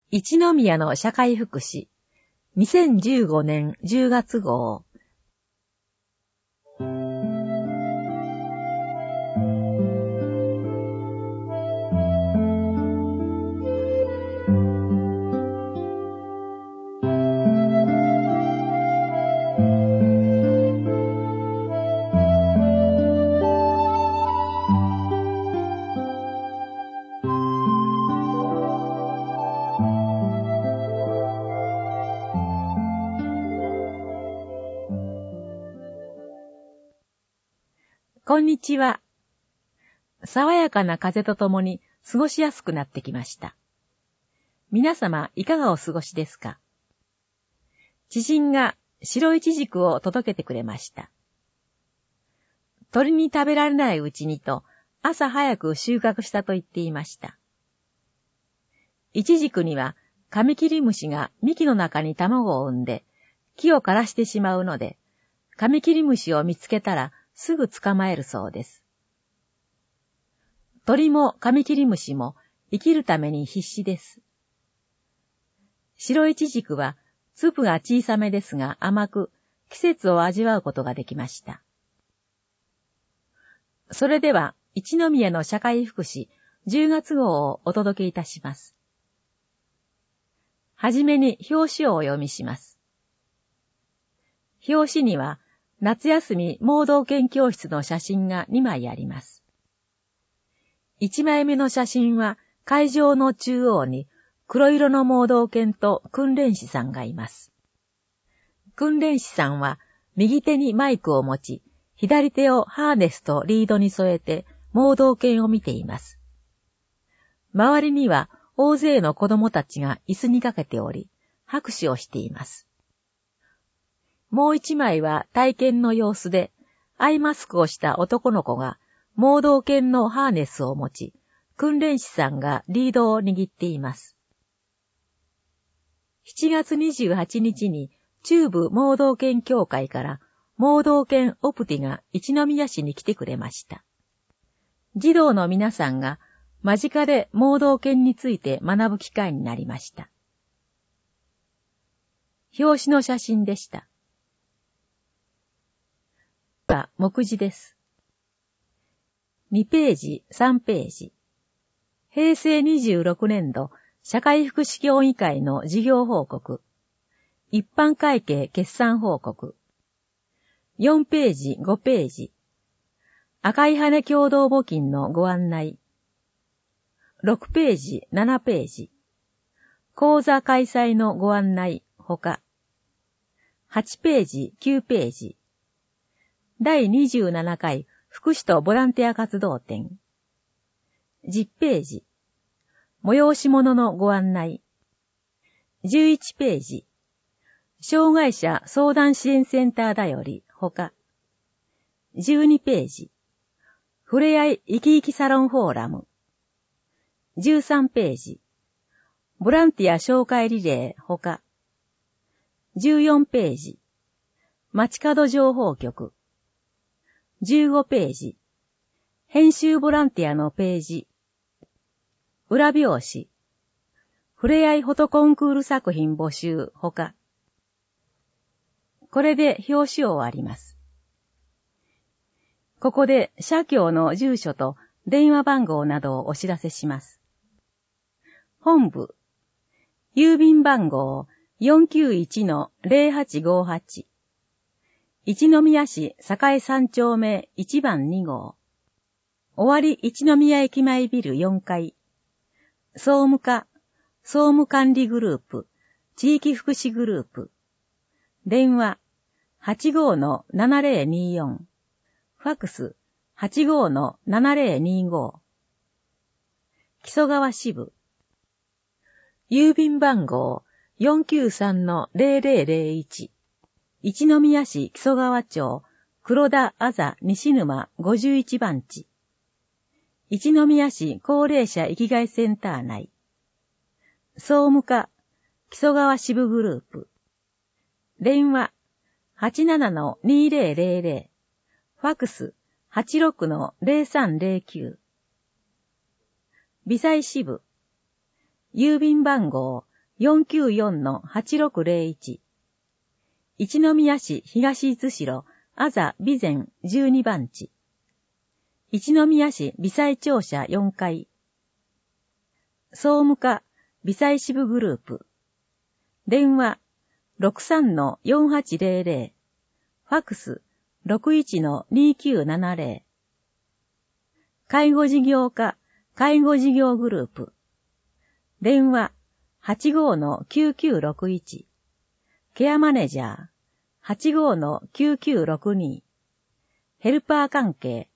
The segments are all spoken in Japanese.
一宮の社会福祉2015年10月号。こんにちは。爽やかな風とともに過ごしやすくなってきました。皆様いかがお過ごしですか？知人が白いちじくを届けてくれました。鳥に食べられないうちにと朝早く収穫したと言っていました。いちじくにはカミキリムシが幹の中に卵を産んで木を枯らしてしまうので、カミキリムシを見つけたらすぐ捕まえるそうです。鳥もカミキリムシも生きるために必死です。白いちじくは粒が小さめですが甘く、季節を味わうことができました。それでは一宮の社会福祉10月号をお届けいたします。はじめに表紙をお読みします。表紙には夏休み盲導犬教室の写真が2枚あります。1枚目の写真は会場の中央に黒色の盲導犬と訓練士さんがいます。訓練士さんは右手にマイクを持ち、左手をハーネスとリードに添えて盲導犬を見ています。周りには大勢の子供たちが椅子にかけており、拍手をしています。もう一枚は体験の様子で、アイマスクをした男の子が盲導犬のハーネスを持ち、訓練士さんがリードを握っています。7月28日に中部盲導犬協会から盲導犬オプティが一宮市に来てくれました。児童の皆さんが間近で盲導犬について学ぶ機会になりました。表紙の写真でした。目次です。2ページ、3ページ。平成26年度社会福祉協議会の事業報告。一般会計決算報告。4ページ、5ページ。赤い羽共同募金のご案内。6ページ、7ページ。講座開催のご案内、ほか。8ページ、9ページ。第27回福祉とボランティア活動展。10ページ。催し物のご案内。11ページ。障害者相談支援センターだより、ほか。12ページ。ふれあい生き生きサロンフォーラム。13ページ。ボランティア紹介リレー、ほか。14ページ。街角情報局。15ページ。編集ボランティアのページ。裏表紙。ふれあいフォトコンクール作品募集、ほか。これで表紙を終わります。ここで社協の住所と電話番号などをお知らせします。本部。郵便番号 491-0858。一宮市栄3丁目1番2号。尾張一宮駅前ビル4階。総務課、総務管理グループ、地域福祉グループ。電話 85-7024。ファクス 85-7025。木曽川支部。郵便番号 493-0001。一宮市木曽川町黒田あざ西沼51番地。一宮市高齢者生きがいセンター内。総務課木曽川支部グループ。電話 87-2000。ファクス 86-0309。微細支部。郵便番号 494-8601。一宮市東津代あざ備前12番地。一宮市微細庁舎4階。総務課微細支部グループ。電話 63-4800。ファクス 61-2970。介護事業課介護事業グループ。電話 85-9961。ケアマネジャー 85-9962。ヘルパー関係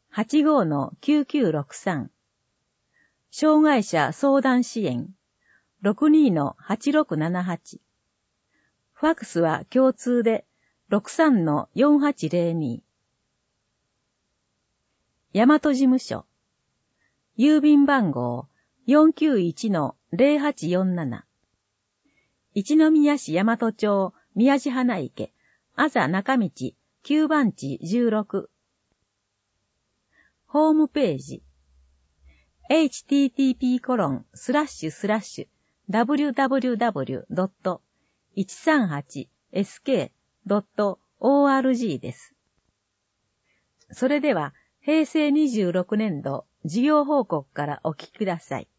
85-9963。障害者相談支援 62-8678。ファクスは共通で 63-4802。大和事務所。郵便番号 491-0847。一宮市大和町宮地花池あざ中道9番地16。ホームページ http://www.138sk.org です。それでは、平成26年度事業報告からお聞きください。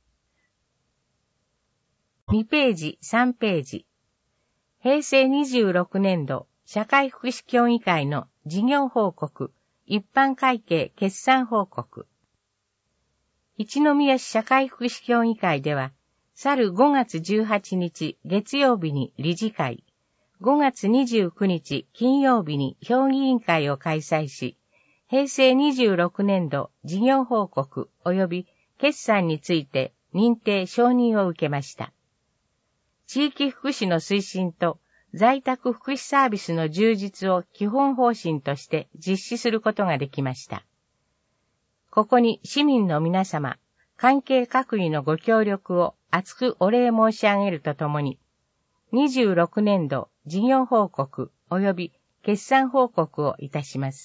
2ページ、3ページ。平成26年度社会福祉協議会の事業報告、一般会計決算報告。一宮市社会福祉協議会では、去る5月18日月曜日に理事会、5月29日金曜日に評議委員会を開催し、平成26年度事業報告及び決算について認定承認を受けました。地域福祉の推進と在宅福祉サービスの充実を基本方針として実施することができました。ここに市民の皆様、関係各位のご協力を厚くお礼申し上げるとともに、26年度事業報告及び決算報告をいたします。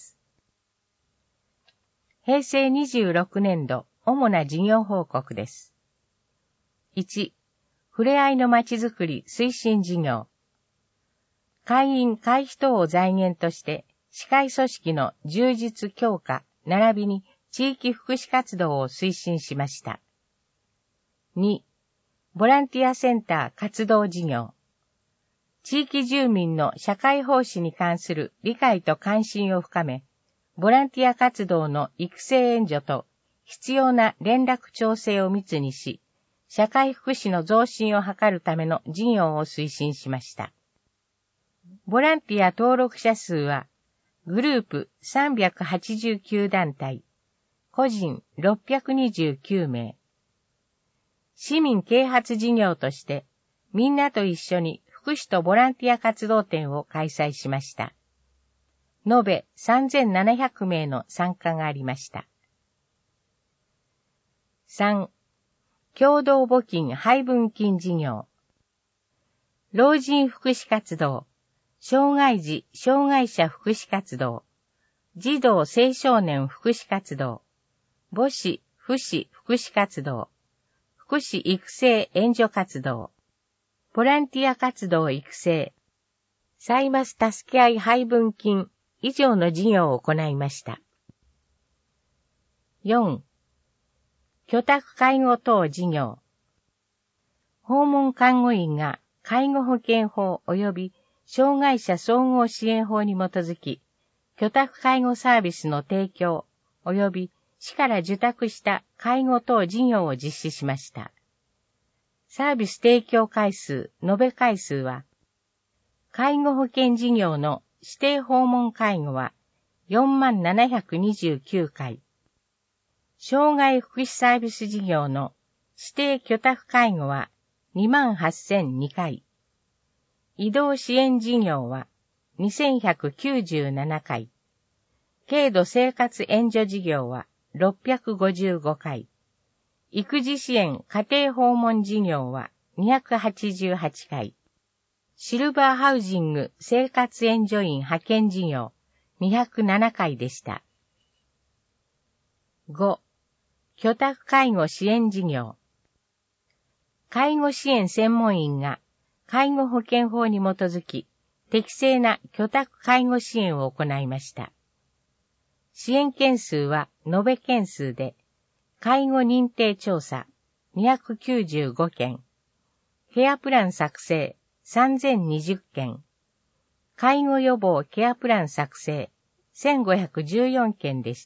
平成26年度主な事業報告です。1、ふれあいのまちづくり推進事業。会員会費等を財源として市会組織の充実強化並びに地域福祉活動を推進しました。2、ボランティアセンター活動事業。地域住民の社会奉仕に関する理解と関心を深め、ボランティア活動の育成援助と必要な連絡調整を密にし、社会福祉の増進を図るための事業を推進しました。ボランティア登録者数は、グループ389団体、個人629名。市民啓発事業として、みんなと一緒に福祉とボランティア活動展を開催しました。延べ3700名の参加がありました。3、共同募金配分金事業。老人福祉活動、障害児・障害者福祉活動、児童青少年福祉活動、母子・父子福祉活動、福祉育成援助活動、ボランティア活動育成、歳末助け合い配分金以上の事業を行いました。4、居宅介護等事業。訪問看護員が介護保険法及び障害者総合支援法に基づき、居宅介護サービスの提供及び市から受託した介護等事業を実施しました。サービス提供回数、延べ回数は、介護保険事業の指定訪問介護は4729回、障害福祉サービス事業の指定居宅介護は28002回、移動支援事業は2197回、軽度生活援助事業は655回、育児支援家庭訪問事業は288回、シルバーハウジング生活援助員派遣事業207回でした。5、居宅介護支援事業。 介護支援専門員が介護保険法に基づき、適正な居宅介護支援を行いました。支援件数は延べ件数で、介護認定調査295件、ケアプラン作成3020件、介護予防ケアプラン作成1514件でした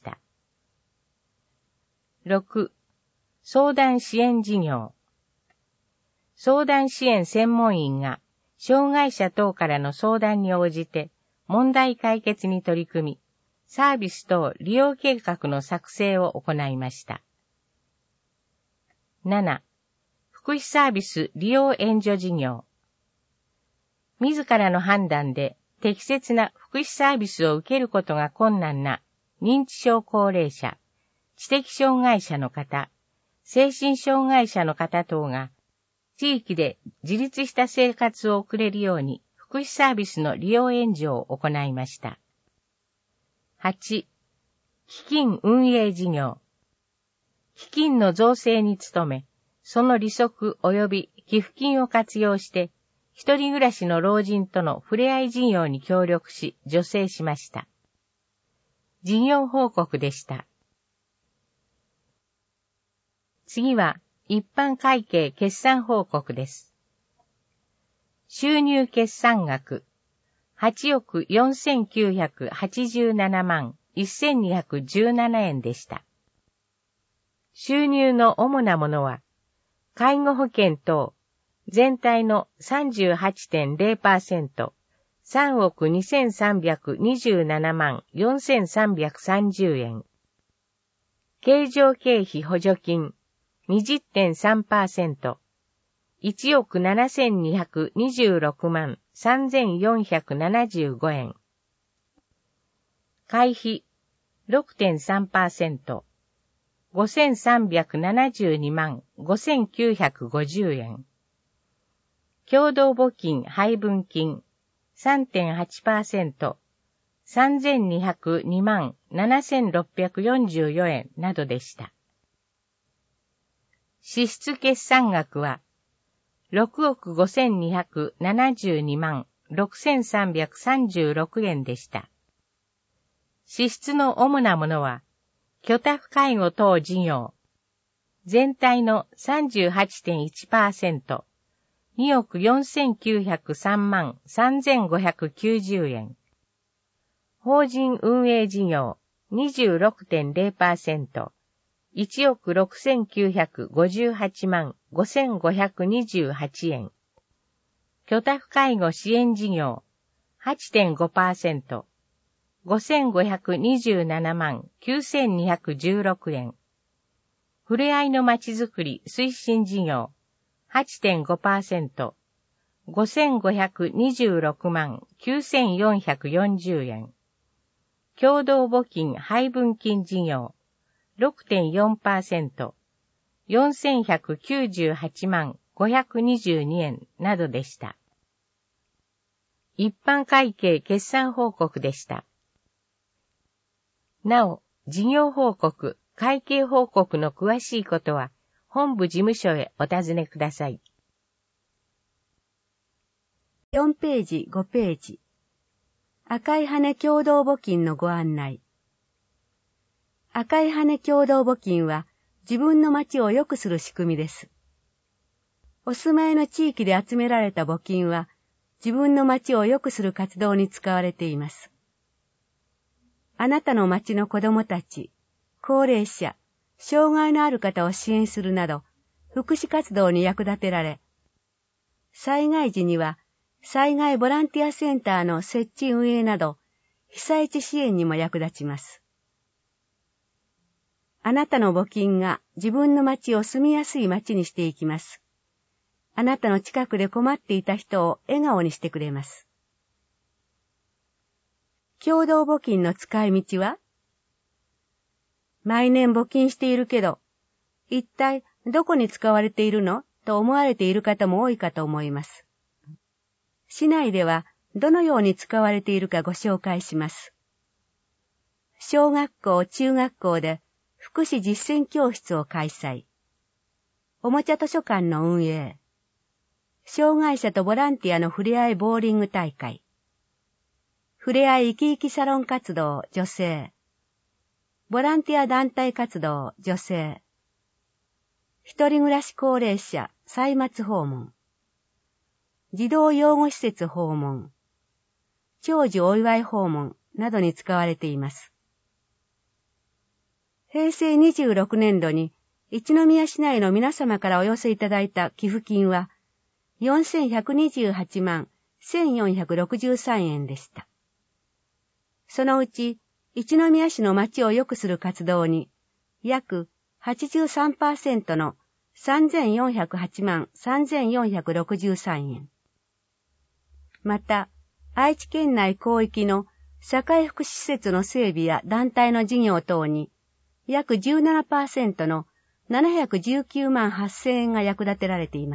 。6. 相談支援事業。相談支援専門員が障害者等からの相談に応じて問題解決に取り組み、サービス等利用計画の作成を行いました。7. 福祉サービス利用援助事業。自らの判断で適切な福祉サービスを受けることが困難な認知症高齢者、知的障害者の方、精神障害者の方等が地域で自立した生活を送れるように福祉サービスの利用援助を行いました。8. 基金運営事業。基金の造成に努め、その利息及び寄付金を活用して、一人暮らしの老人との触れ合い事業に協力し、助成しました。事業報告でした。次は、一般会計決算報告です。収入決算額、8億4987万1217円でした。収入の主なものは、介護保険等、全体の 38.0%、3億2327万4330円。経常経費補助金、20.3%、1億7226万3475円。会費、6.3%、5372万5950円。共同募金配分金 3.8%、3202万7644円などでした。支出決算額は、6億5272万6336円でした。支出の主なものは、居宅介護等事業、全体の 38.1%、2億4903万3590円。法人運営事業 26.0%、1億6958万5528円。居宅介護支援事業 8.5%、5527万9216円。ふれあいのまちづくり推進事業 8.5%、5526万9440円。共同募金配分金事業 6.4%、4198万522円などでした。一般会計決算報告でした。なお、事業報告、会計報告の詳しいことは、本部事務所へお尋ねください。 4ページ、5ページ。赤い羽共同募金のご案内。赤い羽共同募金は、自分の町を良くする仕組みです。お住まいの地域で集められた募金は、自分の町を良くする活動に使われています。あなたの町の子供たち、高齢者、障害のある方を支援するなど、福祉活動に役立てられ、災害時には、災害ボランティアセンターの設置運営など、被災地支援にも役立ちます。あなたの募金が自分の町を住みやすい町にしていきます。あなたの近くで困っていた人を笑顔にしてくれます。共同募金の使い道は？毎年募金しているけど、一体どこに使われているの？と思われている方も多いかと思います。市内ではどのように使われているかご紹介します。小学校、中学校で福祉実践教室を開催。 おもちゃ図書館の運営、障害者とボランティアのふれあいボーリング大会、ふれあい生き生きサロン活動女性、ボランティア団体活動女性、一人暮らし高齢者歳末訪問、児童養護施設訪問、長寿お祝い訪問などに使われています。平成26年度に一宮市内の皆様からお寄せいただいた寄付金は4128万1463円でした。そのうち一宮市の町を良くする活動に約83% の3408万3463円。また、愛知県内広域の社会福祉施設の整備や団体の事業等に約 17% の719万8000円が役立てられています。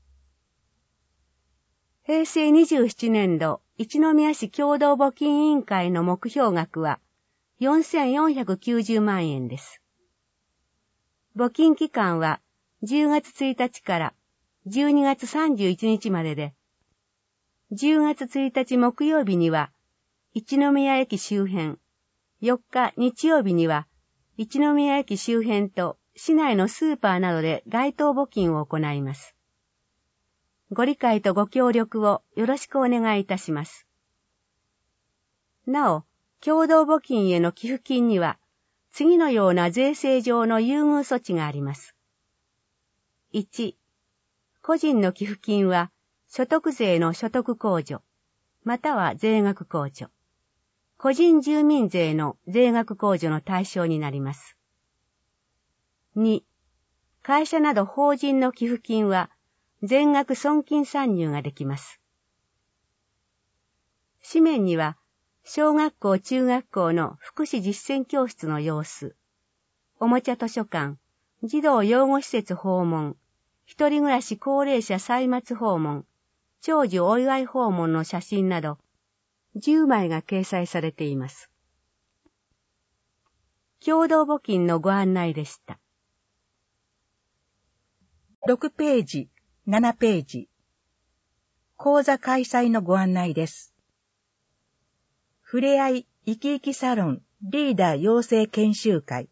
平成27年度一宮市共同募金委員会の目標額は4490万円です。募金期間は10月1日から12月31日までで、10月1日木曜日には一宮駅周辺、4日日曜日には一宮駅周辺と市内のスーパーなどで街頭募金を行います。ご理解とご協力をよろしくお願いいたします。なお、共同募金への寄付金には、次のような税制上の優遇措置があります。1、個人の寄付金は、所得税の所得控除、または税額控除、個人住民税の税額控除の対象になります。2、会社など法人の寄付金は、全額損金算入ができます。紙面には、小学校中学校の福祉実践教室の様子、おもちゃ図書館、児童養護施設訪問、一人暮らし高齢者歳末訪問、長寿お祝い訪問の写真など、10枚が掲載されています。共同募金のご案内でした。 6ページ、7ページ。講座開催のご案内です。ふれあい生き生きサロンリーダー養成研修会。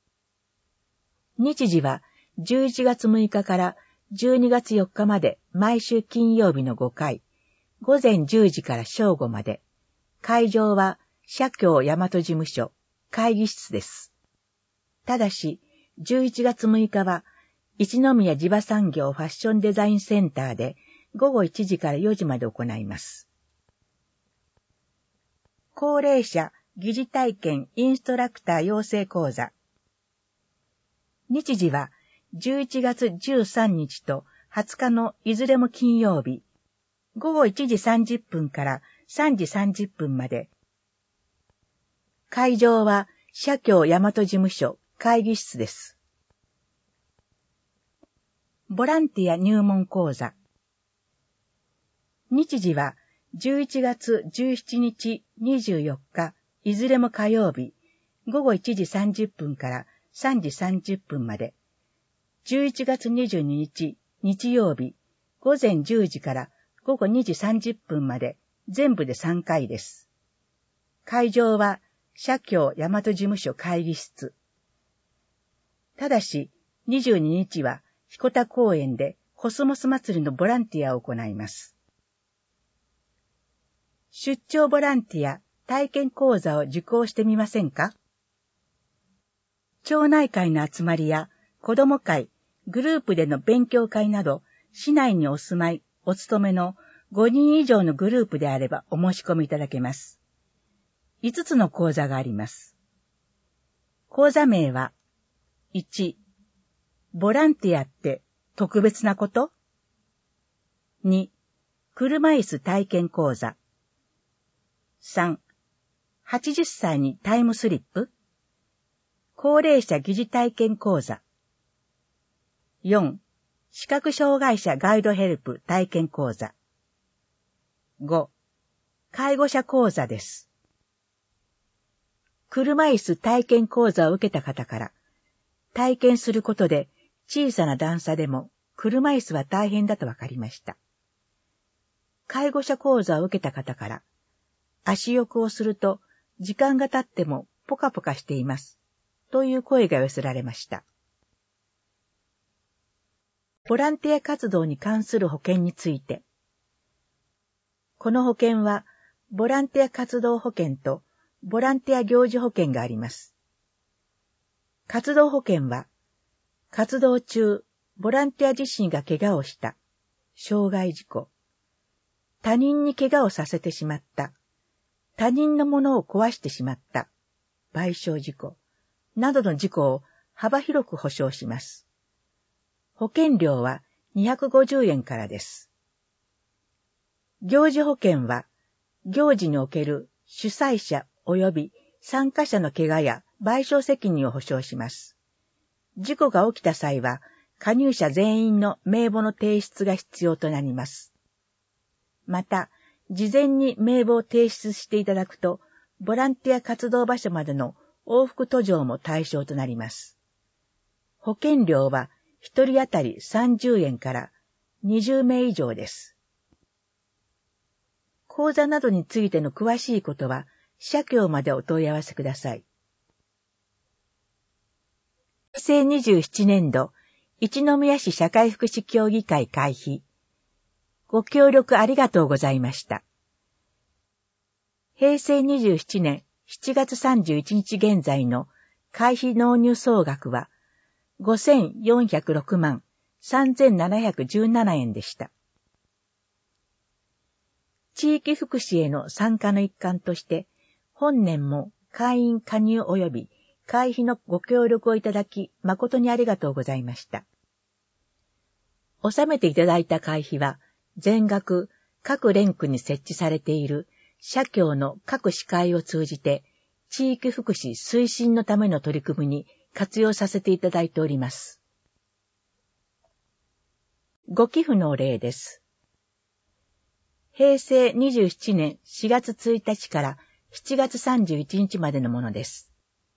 日時は11月6日から12月4日まで毎週金曜日の5回、午前10時から正午まで。会場は社協大和事務所会議室です。ただし、11月6日は一宮地場産業ファッションデザインセンターで午後1時から4時まで行います。高齢者疑似体験インストラクター養成講座。日時は11月13日と20日のいずれも金曜日、午後1時30分から3時30分まで。会場は社協大和事務所会議室です。ボランティア入門講座。日時は11月17日24日、いずれも火曜日、午後1時30分から3時30分まで。11月22日日曜日、午前10時から午後2時30分まで、全部で3回です。会場は社協大和事務所会議室。ただし、22日は彦田公園でコスモス祭りのボランティアを行います。出張ボランティア体験講座を受講してみませんか？町内会の集まりや子ども会、グループでの勉強会など、市内にお住まい、お勤めの5人以上のグループであればお申し込みいただけます。5つの講座があります。講座名は、1、ボランティアって特別なこと？ 2、車椅子体験講座。3、80歳にタイムスリップ？高齢者疑似体験講座。4、視覚障害者ガイドヘルプ体験講座。5、介護者講座です。車椅子体験講座を受けた方から、体験することで小さな段差でも車椅子は大変だとわかりました。介護者講座を受けた方から、足浴をすると時間が経ってもポカポカしています、という声が寄せられました。ボランティア活動に関する保険について。この保険は、ボランティア活動保険とボランティア行事保険があります。活動保険は、活動中、ボランティア自身が怪我をした、傷害事故、他人に怪我をさせてしまった、他人のものを壊してしまった、賠償事故、などの事故を幅広く保障します。保険料は250円からです。行事保険は、行事における主催者及び参加者の怪我や賠償責任を保障します。事故が起きた際は、加入者全員の名簿の提出が必要となります。また、事前に名簿を提出していただくと、ボランティア活動場所までの往復途上も対象となります。保険料は1人当たり30円から20名以上です。講座などについての詳しいことは、社協までお問い合わせください。平成27年度、一宮市社会福祉協議会会費。ご協力ありがとうございました。平成27年7月31日現在の会費納入総額は5406万3717円でした。地域福祉への参加の一環として、本年も会員加入及び会費のご協力をいただき、誠にありがとうございました。納めていただいた会費は、全額各連区に設置されている社協の各支会を通じて、地域福祉推進のための取り組みに活用させていただいております。ご寄付のお礼です。平成27年4月1日から7月31日までのものです。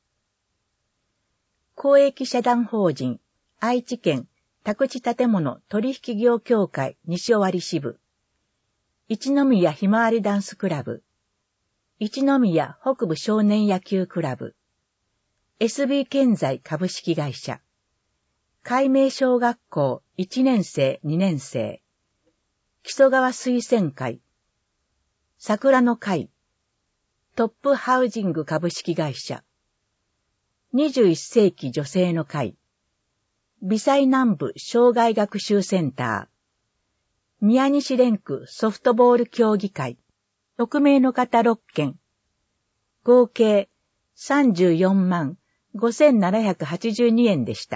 公益社団法人愛知県宅地建物取引業協会西尾張支部、一宮ひまわりダンスクラブ、一宮北部少年野球クラブ、SB 建材株式会社、海明小学校1年生2年生、木曽川推薦会、桜の会、トップハウジング株式会社、21世紀女性の会、微細南部障害学習センター、宮西連区ソフトボール協議会、匿名の方6件、合計34万5782円でした。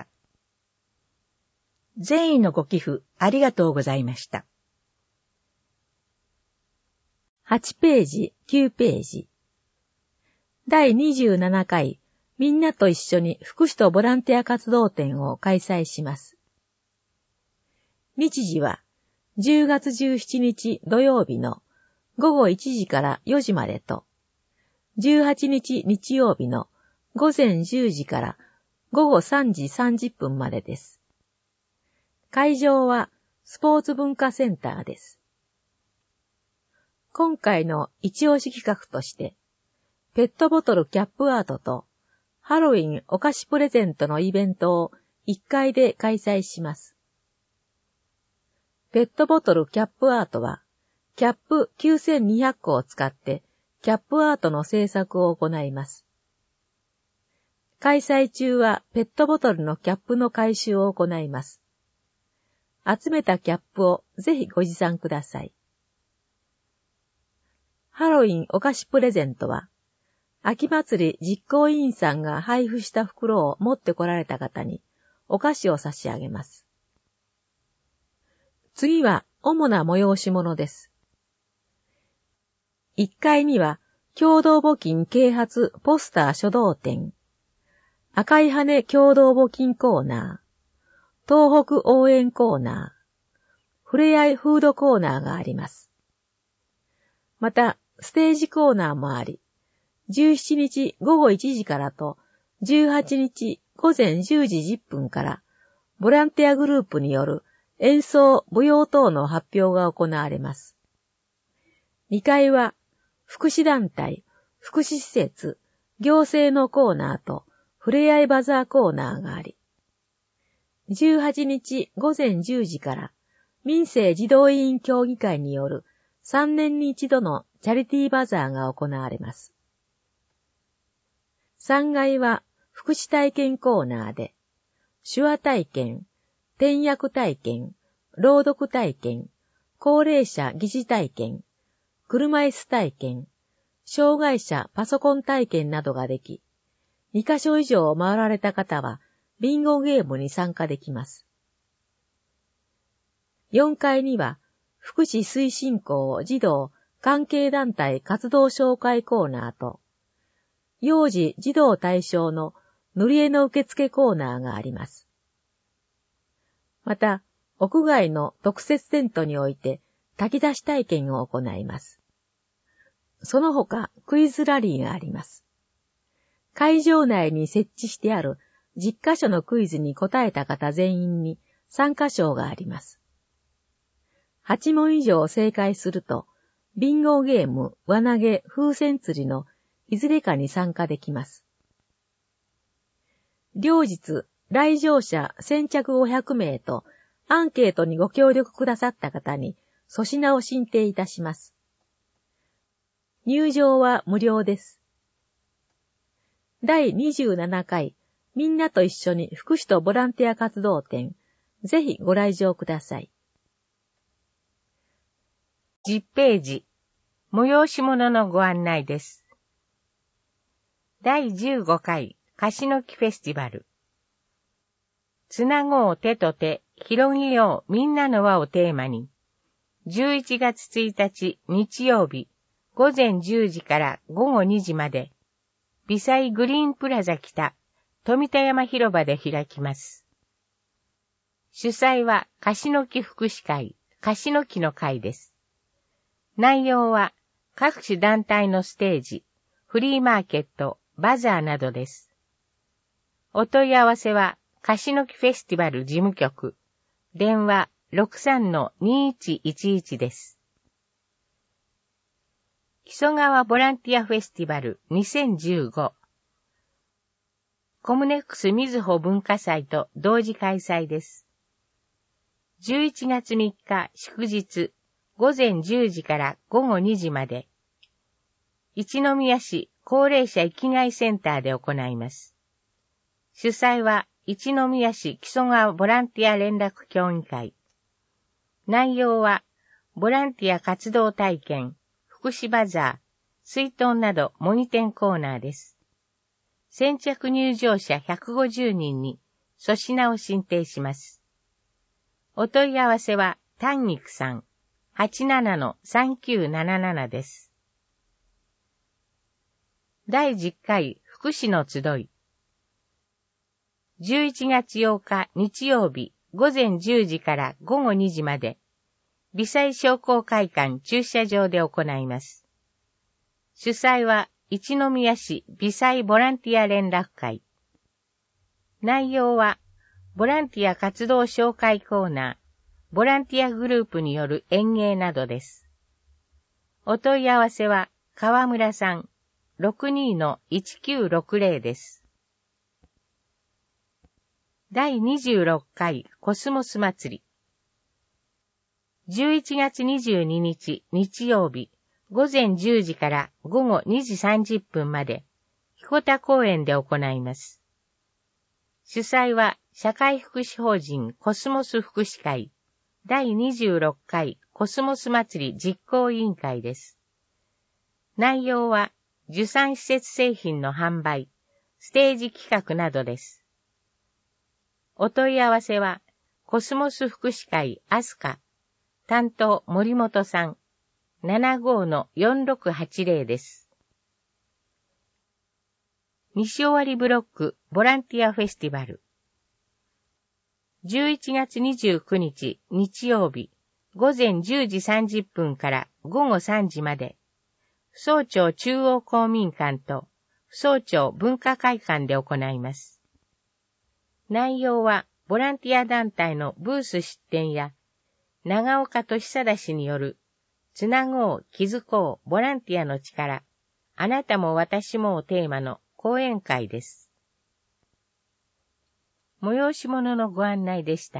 善意のご寄付ありがとうございました。 8ページ、9ページ。第27回みんなと一緒に福祉とボランティア活動展を開催します。日時は10月17日土曜日の午後1時から4時までと、18日日曜日の午前10時から午後3時30分までです。会場はスポーツ文化センターです。今回の一押し企画として、ペットボトルキャップアートとハロウィンお菓子プレゼントのイベントを1階で開催します。ペットボトルキャップアートは、キャップ9200個を使ってキャップアートの制作を行います。開催中はペットボトルのキャップの回収を行います。集めたキャップをぜひご持参ください。ハロウィンお菓子プレゼントは、秋祭り実行委員さんが配布した袋を持って来られた方にお菓子を差し上げます。次は主な催し物です。1階には共同募金啓発ポスター書道展、赤い羽共同募金コーナー、東北応援コーナー、ふれあいフードコーナーがあります。また、ステージコーナーもあり、17日午後1時からと18日午前10時10分からボランティアグループによる演奏、舞踊等の発表が行われます。2階は、福祉団体、福祉施設、行政のコーナーと、ふれあいバザーコーナーがあり、18日午前10時から、民生児童委員協議会による3年に一度のチャリティーバザーが行われます。3階は福祉体験コーナーで、手話体験、転訳体験、朗読体験、高齢者疑似体験、車椅子体験、障害者パソコン体験などができ、2カ所以上回られた方はビンゴゲームに参加できます。4階には福祉推進校児童関係団体活動紹介コーナーと、幼児児童対象の塗り絵の受付コーナーがあります。また、屋外の特設テントにおいて炊き出し体験を行います。その他、クイズラリーがあります。会場内に設置してある10カ所のクイズに答えた方全員に参加賞があります。8問以上正解すると、ビンゴゲーム、輪投げ、風船釣りのいずれかに参加できます。両日、来場者先着500名とアンケートにご協力くださった方に粗品を進呈いたします。入場は無料です。第27回みんなと一緒に福祉とボランティア活動展、ぜひご来場ください。 10ページ、催し物のご案内です。第15回樫の木フェスティバル。つなごう手と手、広げようみんなの輪をテーマに、11月1日日曜日、午前10時から午後2時まで、微細グリーンプラザ北、富田山広場で開きます。主催は樫の木福祉会、樫の木の会です。内容は各種団体のステージ、フリーマーケット、バザーなどです。お問い合わせは樫の木フェスティバル事務局、電話 63-2111 です。木曽川ボランティアフェスティバル2015コムネックスみずほ文化祭と同時開催です。11月3日祝日午前10時から午後2時まで一宮市高齢者生きがいセンターで行います。主催は一宮市木曽川ボランティア連絡協議会。内容はボランティア活動体験、福祉バザー、水遁など模擬店コーナーです。先着入場者150人に粗品を進呈します。お問い合わせは丹肉さん 87-3977 です。第10回福祉の集い。11月8日日曜日午前10時から午後2時まで、微細商工会館駐車場で行います。主催は一宮市微細ボランティア連絡会。内容はボランティア活動紹介コーナー、ボランティアグループによる演芸などです。お問い合わせは川村さん 62-1960 です。第26回コスモス祭り。11月22日日曜日午前10時から午後2時30分まで彦田公園で行います。主催は社会福祉法人コスモス福祉会第26回コスモス祭り実行委員会です。内容は受産施設製品の販売、ステージ企画などです。お問い合わせはコスモス福祉会アスカ担当森本さん 75-4680 です。西尾割ブロックボランティアフェスティバル。11月29日日曜日午前10時30分から午後3時まで、総庁中央公民館と総庁文化会館で行います。内容はボランティア団体のブース出展や、長岡俊貞氏による、つなごう、気づこう、ボランティアの力、あなたも私もをテーマの講演会です。催し物のご案内でした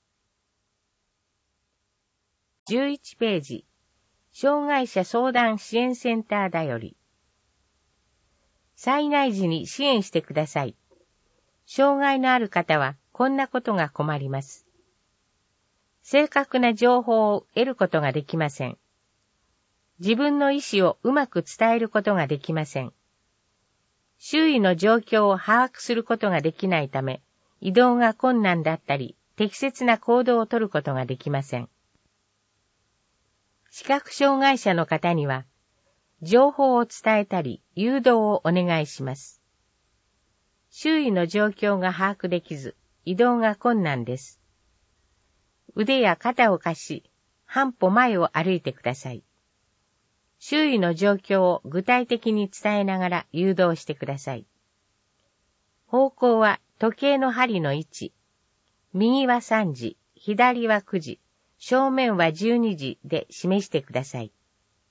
。11ページ、障害者相談支援センターだより。災害時に支援してください。障害のある方はこんなことが困ります。正確な情報を得ることができません。自分の意思をうまく伝えることができません。周囲の状況を把握することができないため、移動が困難だったり、適切な行動をとることができません。視覚障害者の方には、情報を伝えたり、誘導をお願いします。周囲の状況が把握できず、移動が困難です。腕や肩を貸し、半歩前を歩いてください。周囲の状況を具体的に伝えながら誘導してください。方向は時計の針の位置。右は3時、左は9時、正面は12時で示してください。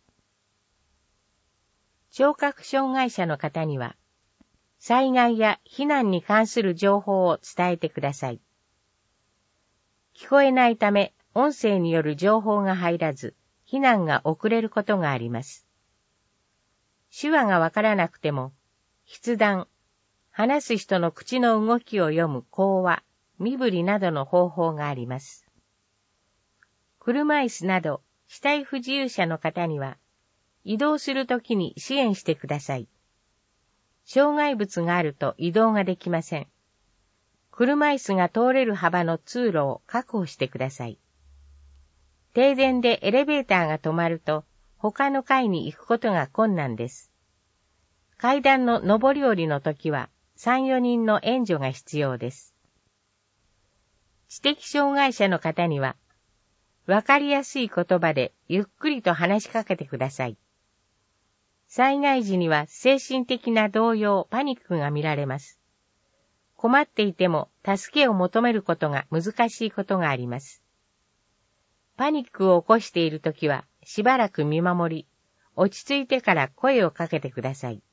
聴覚障害者の方には、災害や避難に関する情報を伝えてください。聞こえないため、音声による情報が入らず、避難が遅れることがあります。手話がわからなくても、筆談、話す人の口の動きを読む口話、身振りなどの方法があります。車椅子など、肢体不自由者の方には、移動するときに支援してください。障害物があると移動ができません。車椅子が通れる幅の通路を確保してください。停電でエレベーターが止まると、他の階に行くことが困難です。階段の上り下りの時は、3、4人の援助が必要です。知的障害者の方には、わかりやすい言葉でゆっくりと話しかけてください。災害時には精神的な動揺、パニックが見られます。困っていても助けを求めることが難しいことがあります。パニックを起こしているときはしばらく見守り、落ち着いてから声をかけてください。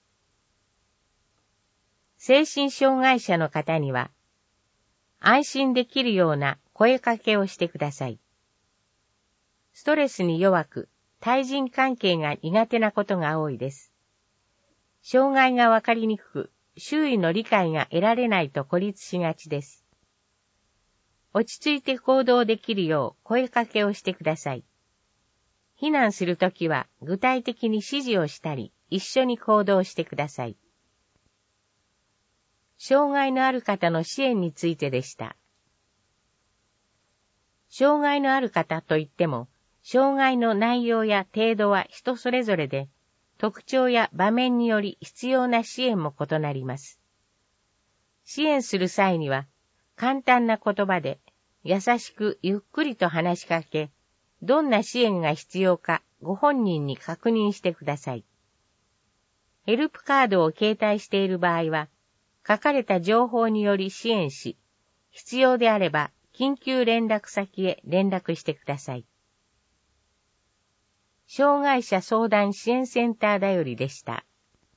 精神障害者の方には、安心できるような声かけをしてください。ストレスに弱く、対人関係が苦手なことが多いです。障害がわかりにくく、周囲の理解が得られないと孤立しがちです。落ち着いて行動できるよう声かけをしてください。避難するときは具体的に指示をしたり、一緒に行動してください。障害のある方の支援についてでした。障害のある方といっても、障害の内容や程度は人それぞれで、特徴や場面により必要な支援も異なります。支援する際には、簡単な言葉で優しくゆっくりと話しかけ、どんな支援が必要かご本人に確認してください。ヘルプカードを携帯している場合は、書かれた情報により支援し、必要であれば緊急連絡先へ連絡してください。障害者相談支援センターだよりでした。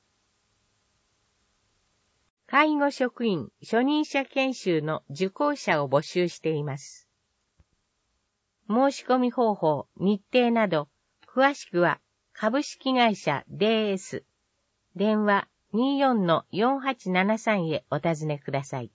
介護職員初任者研修の受講者を募集しています。申し込み方法、日程など、詳しくは株式会社 DS、電話 24-4873 へお尋ねください。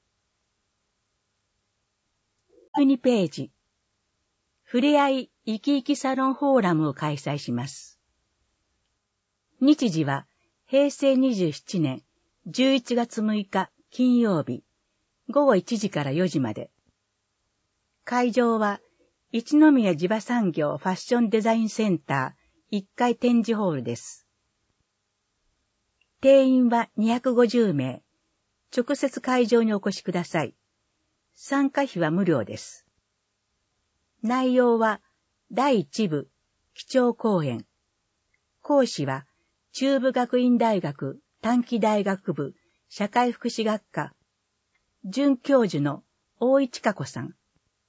12ページ。ふれあい生き生きサロンフォーラムを開催します。日時は平成27年11月6日金曜日午後1時から4時まで。会場は一宮地場産業ファッションデザインセンター1階展示ホールです。定員は250名。直接会場にお越しください。参加費は無料です。内容は第1部基調講演。講師は中部学院大学短期大学部社会福祉学科准教授の大井千佳子さん。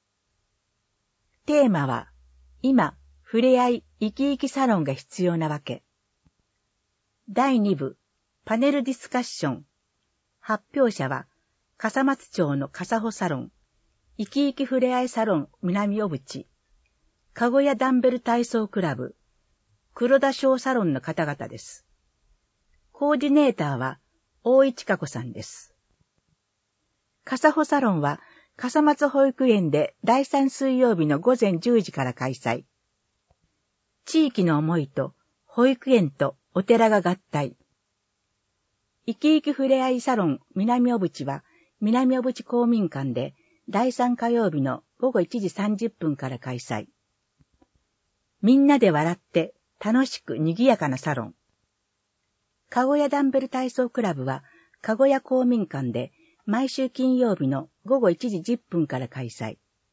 テーマは、今、触れ合い生き生きサロンが必要なわけ。第2部、パネルディスカッション。発表者は、笠松町の笠穂サロン、生き生き触れ合いサロン南小淵、かごやダンベル体操クラブ、黒田小サロンの方々です。コーディネーターは、大井千佳子さんです。笠穂サロンは、笠松保育園で第3水曜日の午前10時から開催。地域の思いと保育園とお寺が合体。生き生きふれあいサロン南小淵は南小淵公民館で第3火曜日の午後1時30分から開催。みんなで笑って楽しく賑やかなサロン。かごやダンベル体操クラブはかごや公民館で毎週金曜日の午後1時10分から開催。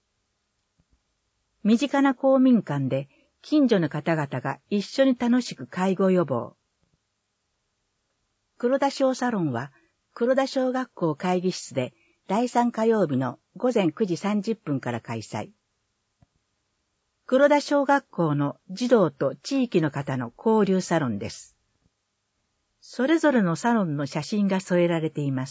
身近な公民館で近所の方々が一緒に楽しく介護予防。黒田小サロンは黒田小学校会議室で第3火曜日の午前9時30分から開催。黒田小学校の児童と地域の方の交流サロンです。それぞれのサロンの写真が添えられています。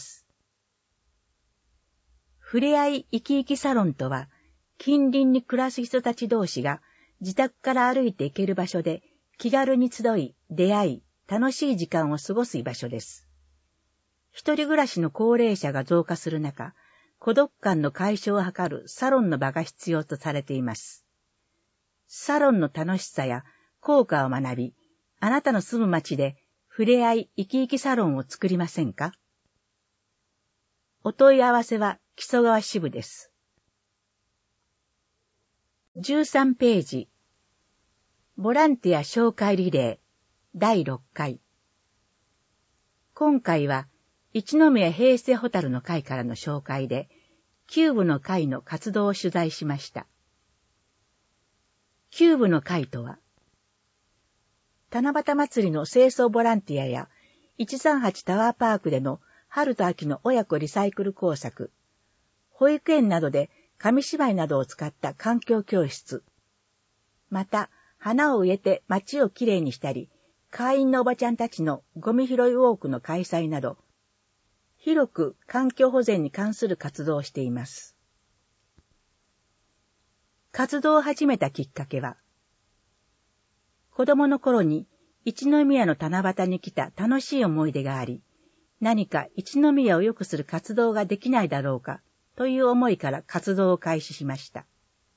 ふれあい生き生きサロンとは、近隣に暮らす人たち同士が自宅から歩いて行ける場所で気軽に集い、出会い、楽しい時間を過ごす居場所です。一人暮らしの高齢者が増加する中、孤独感の解消を図るサロンの場が必要とされています。サロンの楽しさや効果を学び、あなたの住む町でふれあい生き生きサロンを作りませんか？お問い合わせは木曽川支部です。13ページ。ボランティア紹介リレー第6回。今回は一宮平成ホタルの会からの紹介で、キューブの会の活動を取材しました。キューブの会とは、七夕祭りの清掃ボランティアや138タワーパークでの春と秋の親子リサイクル工作、保育園などで紙芝居などを使った環境教室、また花を植えて街をきれいにしたり、会員のおばちゃんたちのゴミ拾いウォークの開催など、広く環境保全に関する活動をしています。活動を始めたきっかけは、子供の頃に一宮の七夕に来た楽しい思い出があり、何か一宮を良くする活動ができないだろうかという思いから活動を開始しました。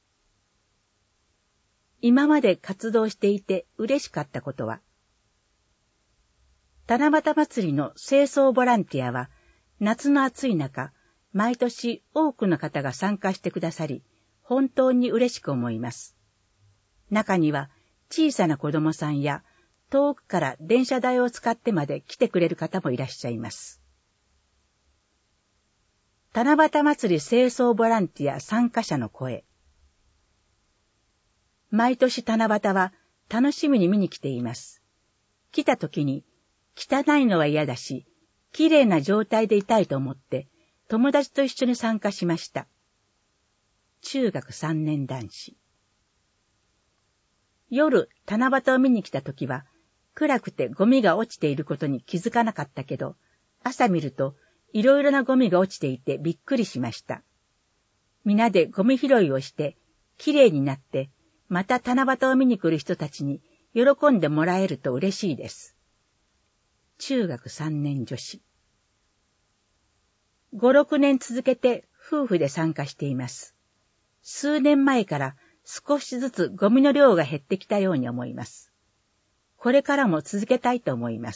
今まで活動していて嬉しかったことは、七夕祭りの清掃ボランティアは夏の暑い中、毎年多くの方が参加してくださり、本当に嬉しく思います。中には小さな子供さんや遠くから電車代を使ってまで来てくれる方もいらっしゃいます。七夕祭り清掃ボランティア参加者の声。毎年七夕は楽しみに見に来ています。来た時に汚いのは嫌だし、きれいな状態でいたいと思って友達と一緒に参加しました。中学3年男子。夜、七夕を見に来た時は、暗くてゴミが落ちていることに気づかなかったけど、朝見るといろいろなゴミが落ちていてびっくりしました。皆でゴミ拾いをして、きれいになって、また七夕を見に来る人たちに喜んでもらえると嬉しいです。中学3年女子。5、6年続けて夫婦で参加しています。数年前から少しずつゴミの量が減ってきたように思います。これからも続けたいと思います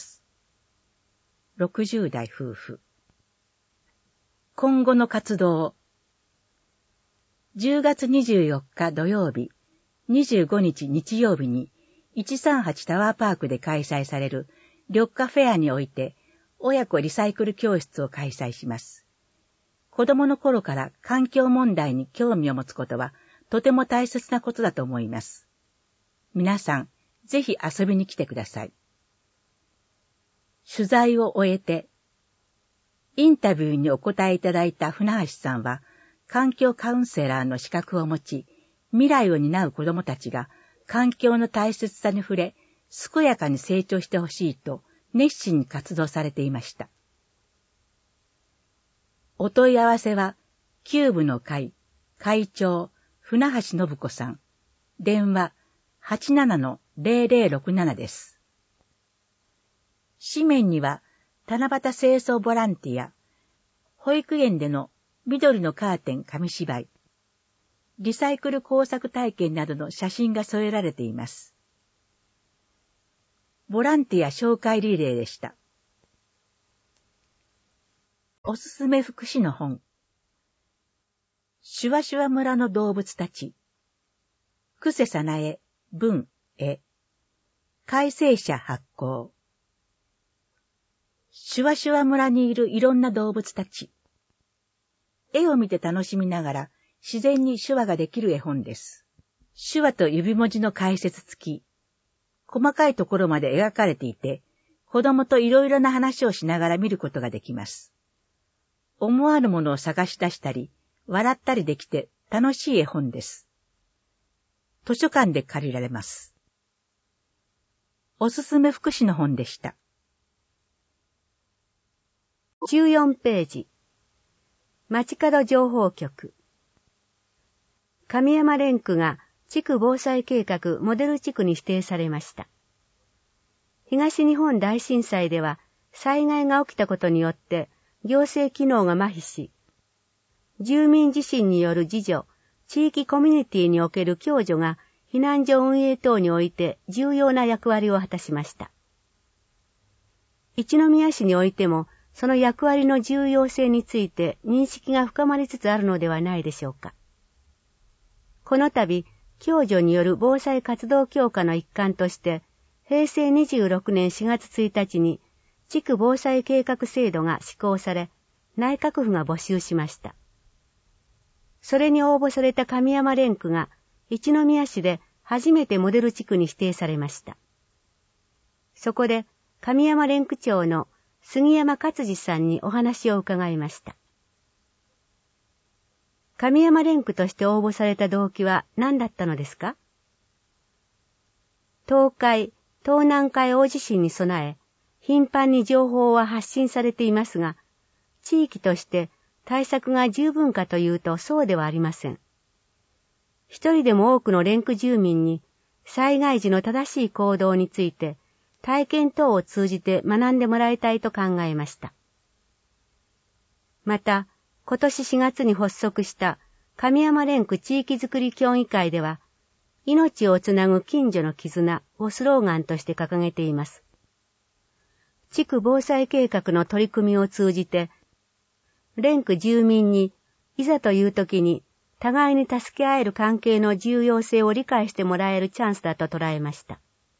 。60代夫婦。今後の活動。10月24日土曜日、25日日曜日に138タワーパークで開催される緑化フェアにおいて親子リサイクル教室を開催します。子供の頃から環境問題に興味を持つことはとても大切なことだと思います。皆さん、ぜひ遊びに来てください。取材を終えて、インタビューにお答えいただいた船橋さんは、 環境カウンセラーの資格を持ち、未来を担う子供たちが環境の大切さに触れ、健やかに成長してほしいと熱心に活動されていました。お問い合わせは、キューブの会、会長、船橋信子さん。電話、87-0067です。紙面には、七夕清掃ボランティア、保育園での緑のカーテン紙芝居、リサイクル工作体験などの写真が添えられています。ボランティア紹介リレーでした。おすすめ福祉の本。シュワシュワ村の動物たち。久世早苗、文、絵。改正者発行。シュワシュワ村にいるいろんな動物たち。絵を見て楽しみながら自然に手話ができる絵本です。手話と指文字の解説付き。細かいところまで描かれていて、子供といろいろな話をしながら見ることができます。思わぬものを探し出したり、笑ったりできて楽しい絵本です。図書館で借りられます。おすすめ福祉の本でした。 14ページ。街角情報局。神山連区が地区防災計画モデル地区に指定されました。東日本大震災では災害が起きたことによって行政機能が麻痺し、住民自身による自助、地域コミュニティにおける共助が避難所運営等において重要な役割を果たしました。一宮市においてもその役割の重要性について認識が深まりつつあるのではないでしょうか。この度、共助による防災活動強化の一環として、平成26年4月1日に地区防災計画制度が施行され、内閣府が募集しました。それに応募された神山連区が一宮市で初めてモデル地区に指定されました。そこで神山連区長の杉山勝治さんにお話を伺いました。神山連区として応募された動機は何だったのですか？東海、東南海大地震に備え、頻繁に情報は発信されていますが、地域として対策が十分かというとそうではありません。一人でも多くの連区住民に災害時の正しい行動について体験等を通じて学んでもらいたいと考えました。また、今年4月に発足した神山連区地域づくり協議会では、命をつなぐ近所の絆をスローガンとして掲げています。地区防災計画の取り組みを通じて、連区住民にいざという時に互いに助け合える関係の重要性を理解してもらえるチャンスだと捉えました。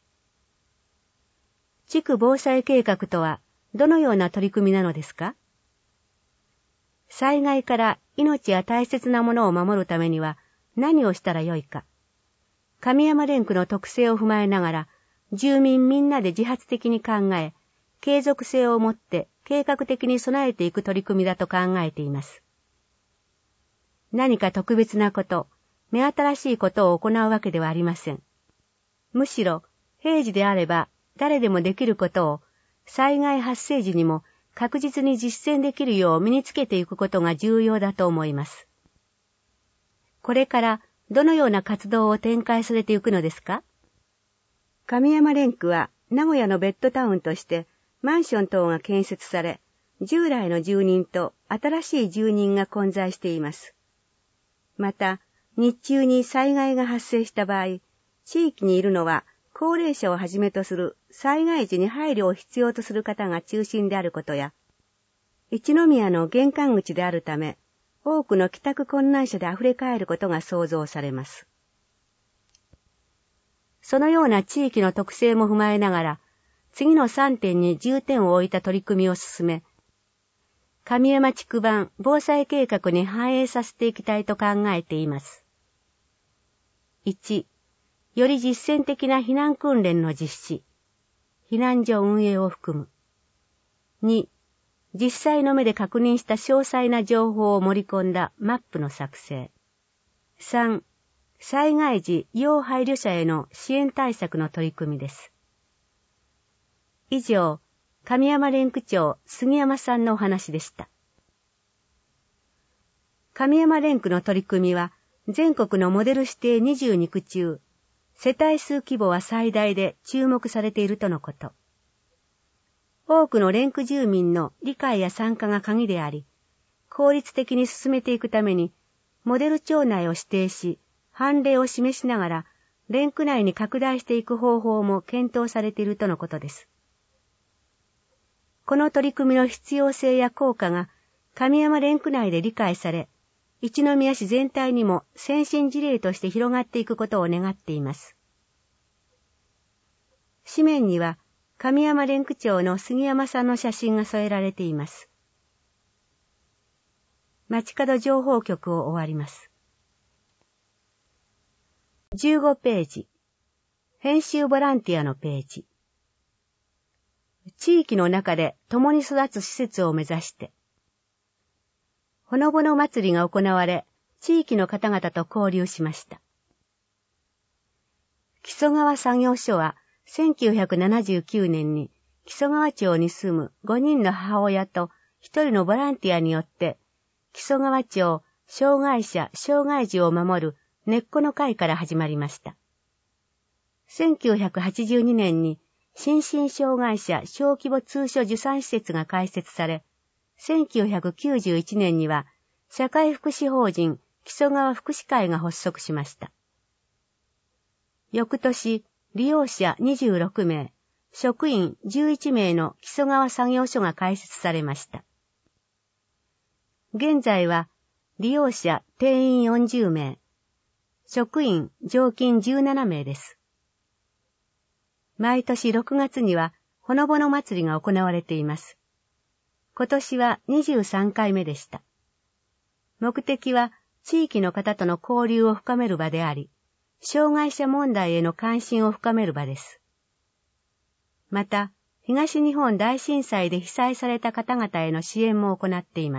地区防災計画とはどのような取り組みなのですか？災害から命や大切なものを守るためには何をしたらよいか。神山連区の特性を踏まえながら、住民みんなで自発的に考え、継続性を持って計画的に備えていく取り組みだと考えています。何か特別なこと、目新しいことを行うわけではありません。むしろ、平時であれば誰でもできることを、災害発生時にも確実に実践できるよう身につけていくことが重要だと思います。これからどのような活動を展開されていくのですか？神山連区は名古屋のベッドタウンとしてマンション等が建設され、従来の住人と新しい住人が混在しています。また、日中に災害が発生した場合、地域にいるのは高齢者をはじめとする災害時に配慮を必要とする方が中心であることや、一宮の玄関口であるため、多くの帰宅困難者で溢れかえることが想像されます。そのような地域の特性も踏まえながら、次の3点に重点を置いた取り組みを進め、神山地区版防災計画に反映させていきたいと考えています。1、より実践的な避難訓練の実施、避難所運営を含む。2、 実際の目で確認した詳細な情報を盛り込んだマップの作成。3、災害時要配慮者への支援対策の取り組みです。以上、神山連区長杉山さんのお話でした。神山連区の取り組みは、全国のモデル指定22区中、世帯数規模は最大で注目されているとのこと。多くの連区住民の理解や参加が鍵であり、効率的に進めていくために、モデル町内を指定し、範例を示しながら、連区内に拡大していく方法も検討されているとのことです。この取り組みの必要性や効果が、神山連区内で理解され、一宮市全体にも先進事例として広がっていくことを願っています。紙面には、神山連区長の杉山さんの写真が添えられています。街角情報局を終わります。15ページ。編集ボランティアのページ。地域の中で共に育つ施設を目指して、ほのぼの祭りが行われ、地域の方々と交流しました。木曽川作業所は、1979年に木曽川町に住む5人の母親と1人のボランティアによって、木曽川町障害者・障害児を守る根っこの会から始まりました。1982年に心身障害者小規模通所受産施設が開設され、1991年には社会福祉法人木曽川福祉会が発足しました。翌年、利用者26名、職員11名の木曽川作業所が開設されました。現在は、利用者定員40名、職員常勤17名です。毎年6月には、ほのぼの祭りが行われています。今年は23回目でした。目的は、地域の方との交流を深める場であり、障害者問題への関心を深める場です。また、東日本大震災で被災された方々への支援も行っています。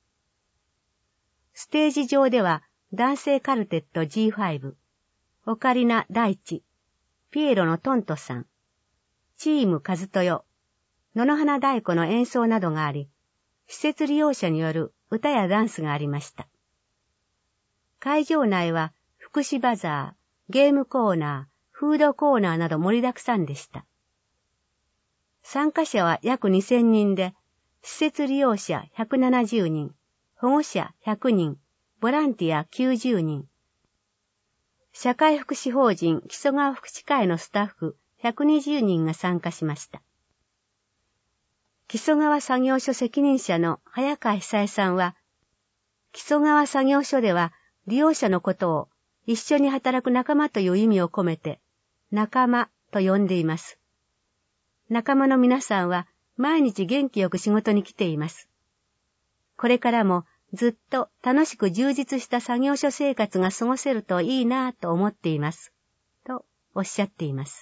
ステージ上では、男性カルテット G5、オカリナ大地、ピエロのトントさん、チームカズトヨ、野々花太鼓の演奏などがあり、施設利用者による歌やダンスがありました。会場内は、福祉バザー、ゲームコーナー、フードコーナーなど盛りだくさんでした。参加者は約2000人で、施設利用者170人、保護者100人、ボランティア90人、社会福祉法人木曽川福祉会のスタッフ120人が参加しました。木曽川作業所責任者の早川久恵さんは、木曽川作業所では利用者のことを一緒に働く仲間という意味を込めて、仲間と呼んでいます。仲間の皆さんは毎日元気よく仕事に来ています。これからもずっと楽しく充実した作業所生活が過ごせるといいなぁと思っています。とおっしゃっています。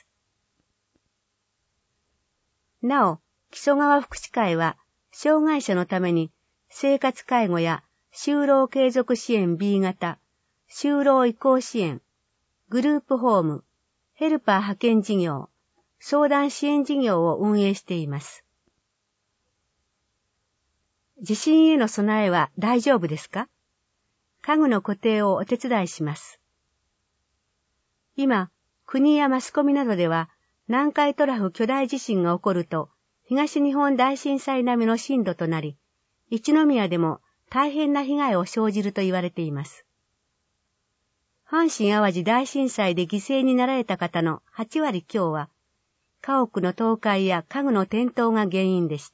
なお、木曽川福祉会は、障害者のために生活介護や就労継続支援 B 型、就労移行支援、グループホーム、ヘルパー派遣事業、相談支援事業を運営しています。地震への備えは大丈夫ですか？家具の固定をお手伝いします。今、国やマスコミなどでは、南海トラフ巨大地震が起こると、東日本大震災並みの震度となり、一宮でも大変な被害を生じると言われています。阪神淡路大震災で犠牲になられた方の8割強は、家屋の倒壊や家具の転倒が原因でした。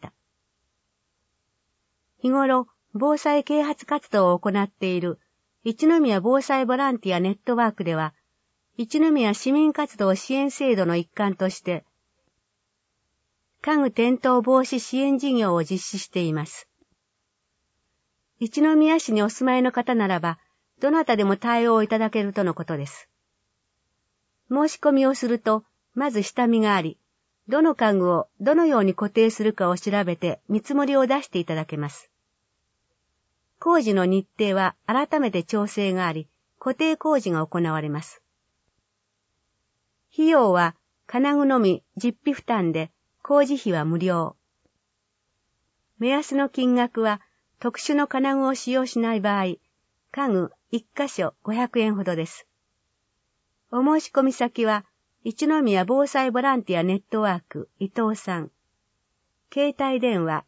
日頃、防災啓発活動を行っている一宮防災ボランティアネットワークでは、一宮市民活動支援制度の一環として、家具転倒防止支援事業を実施しています。一宮市にお住まいの方ならば、どなたでも対応いただけるとのことです。申し込みをすると、まず下見があり、 どの家具をどのように固定するかを調べて見積もりを出していただけます。工事の日程は改めて調整があり、固定工事が行われます。費用は金具のみ実費負担で工事費は無料。目安の金額は特殊の金具を使用しない場合、家具1箇所500円ほどです。お申し込み先は一宮防災ボランティアネットワーク伊藤さん。携帯電話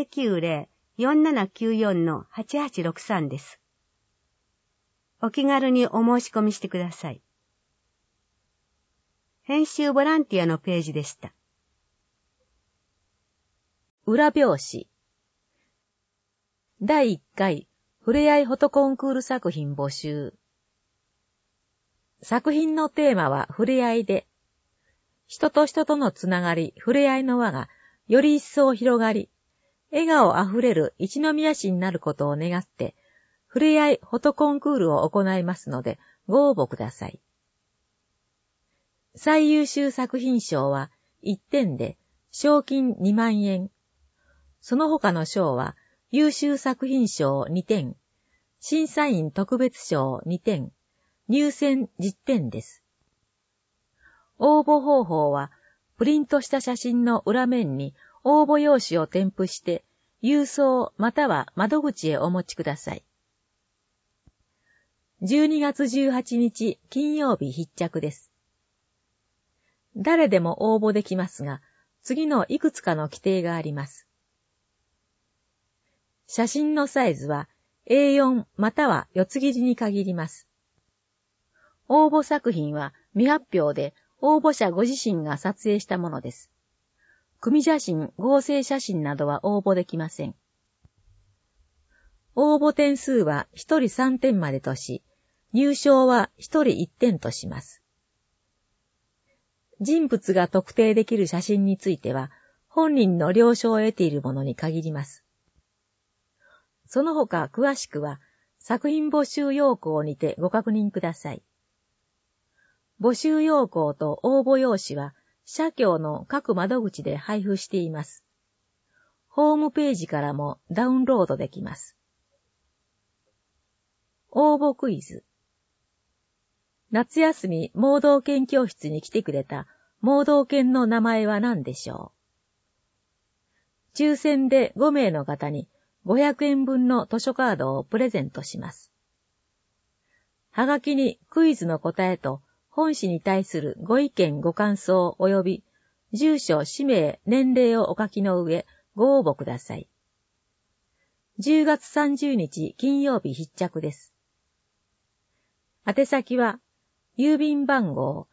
090-4794-8863 です。お気軽にお申し込みしてください。編集ボランティアのページでした。 裏表紙。第1回ふれあいフォトコンクール作品募集。作品のテーマはふれあいで、人と人とのつながり、ふれあいの輪がより一層広がり、笑顔あふれる一宮市になることを願って、ふれあいフォトコンクールを行いますので、ご応募ください。最優秀作品賞は1点で、賞金2万円。その他の賞は、優秀作品賞2点、審査員特別賞2点、入選10点です。応募方法は、プリントした写真の裏面に応募用紙を添付して、郵送または窓口へお持ちください。12月18日金曜日必着です。誰でも応募できますが、次のいくつかの規定があります。写真のサイズは A4 または四つ切りに限ります。応募作品は未発表で応募者ご自身が撮影したものです。組写真、合成写真などは応募できません。応募点数は1人3点までとし、入賞は1人1点とします。人物が特定できる写真については、本人の了承を得ているものに限ります。その他詳しくは、作品募集要項にてご確認ください。募集要項と応募用紙は、社協の各窓口で配布しています。ホームページからもダウンロードできます。応募クイズ。夏休み盲導犬教室に来てくれた盲導犬の名前は何でしょう？抽選で5名の方に500円分の図書カードをプレゼントします。はがきにクイズの答えと本誌に対するご意見ご感想及び住所、氏名、年齢をお書きの上ご応募ください。10月30日金曜日必着です。宛先は郵便番号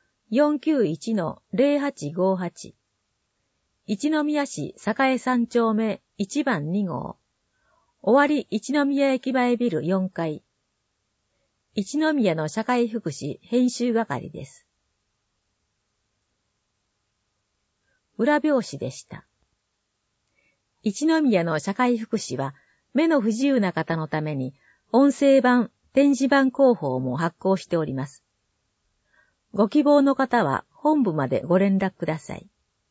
491-0858 一宮市栄3丁目1番2号尾張一宮駅前ビル4階一宮の社会福祉編集係です。裏表紙でした。一宮の社会福祉は目の不自由な方のために音声版、展示版広報も発行しております。ご希望の方は本部までご連絡ください。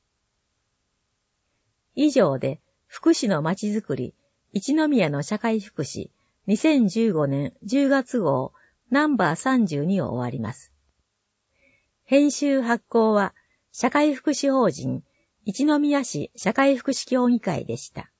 以上で福祉のまちづくり一宮の社会福祉2015年10月号ナンバー32を終わります。編集発行は社会福祉法人一宮市社会福祉協議会でした。